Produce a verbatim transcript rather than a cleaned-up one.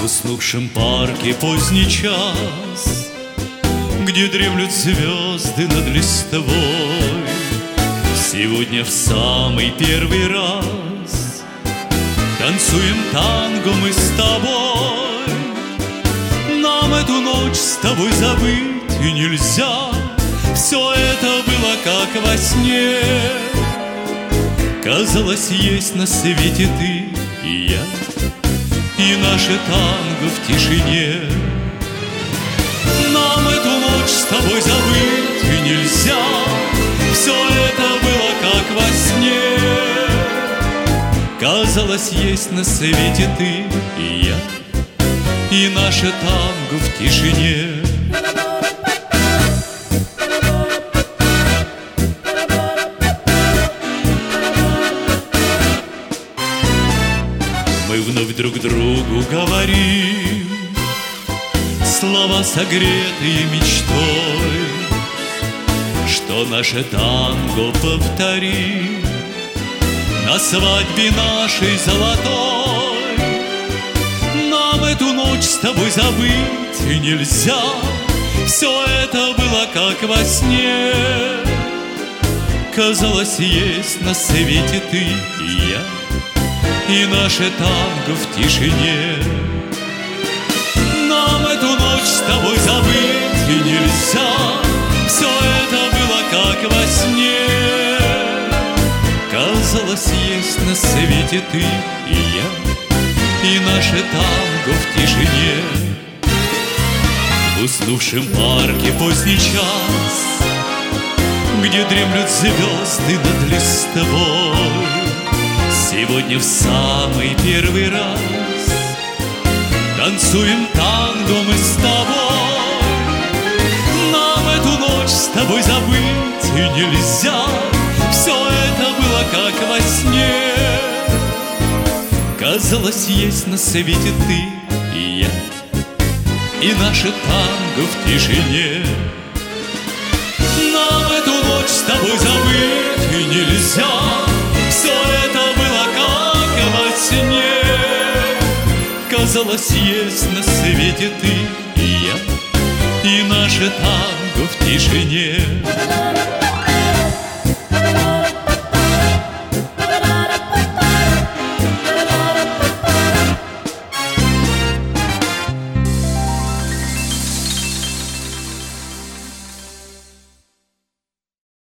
уснувшем парке поздний час, где дремлют звезды над листвой. Сегодня в самый первый раз танцуем танго мы с тобой. Нам эту ночь с тобой забыть и нельзя. Все это было как во сне. Казалось, есть на свете ты и я, и наше танго в тишине. Нам эту ночь с тобой забыть и нельзя. Все это было как во сне. Казалось, есть на свете ты и я, и наше танго в тишине. Мы вновь друг другу говорим слова, согретые мечтой, что наше танго повторим на свадьбе нашей золотой. Нам эту ночь с тобой забыть и нельзя. Все это было как во сне. Казалось, есть на свете ты и я, и наше танго в тишине. Нам эту ночь с тобой забыть и нельзя. Все это было как во сне. Казалось, есть на свете ты и я, и наше танго в тишине. В уснувшем парке поздний час, где дремлют звезды над листвой. Сегодня в самый первый раз танцуем танго мы с тобой. Нам эту ночь с тобой забыть и нельзя. Все это было как во сне. Казалось, есть на свете ты и я, и наше танго в тишине. Нам эту ночь с тобой забыть и нельзя. Все это было как во сне. Казалось, есть на свете ты и я, и наше танго в тишине.